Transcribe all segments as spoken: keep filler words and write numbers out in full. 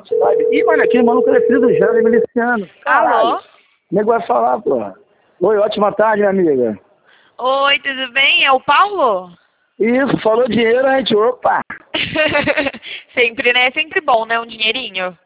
sabe? Ih, olha aqui, maluco eletrito já, miliciano. Alô? O nego vai falar, pô. Oi, ótima tarde, minha amiga. Oi, tudo bem? É o Paulo? Isso, falou dinheiro, a gente, opa. Sempre, né? É sempre bom, né? Um dinheirinho.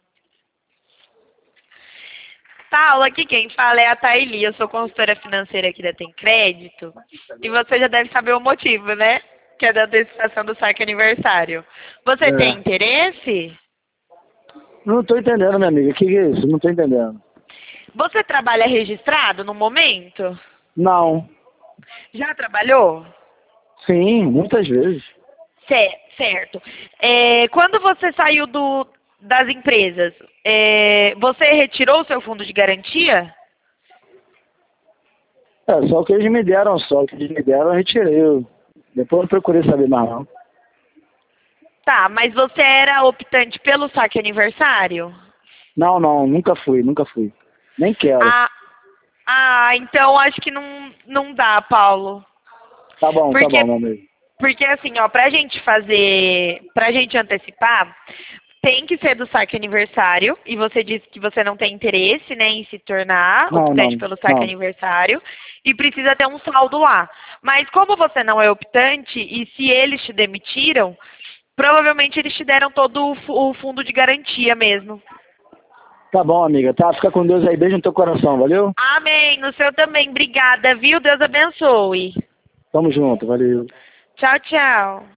Paulo, aqui quem fala é a Thaili, eu sou consultora financeira aqui da Tem Crédito. E você já deve saber o motivo, né? Que é da antecipação do saque aniversário. Você tem É. interesse? Não tô entendendo, minha amiga. O que, que é isso? Não tô entendendo. Você trabalha registrado no momento? Não. Já trabalhou? Sim, muitas vezes. Cer- Certo. É, quando você saiu do, das empresas, é, você retirou o seu fundo de garantia? É, só o que eles me deram, só o que eles me deram, eu retirei. Eu- Depois eu não procurei saber mais, não. Tá, mas você era optante pelo saque aniversário? Não, não, nunca fui, nunca fui. Nem quero. Ah, ah, então acho que não, não dá, Paulo. Tá bom, tá bom, Porque, meu amigo. porque assim, ó, pra gente fazer, pra gente antecipar, tem que ser do saque aniversário, e você disse que você não tem interesse, né, em se tornar Não, optante não, pelo saque não. aniversário, e precisa ter um saldo lá. Mas como você não é optante, e se eles te demitiram, provavelmente eles te deram todo o fu- o fundo de garantia mesmo. Tá bom, amiga. Tá, fica com Deus aí. Beijo no teu coração, valeu? Amém, no seu também. Obrigada, viu? Deus abençoe. Tamo junto, valeu. Tchau, tchau.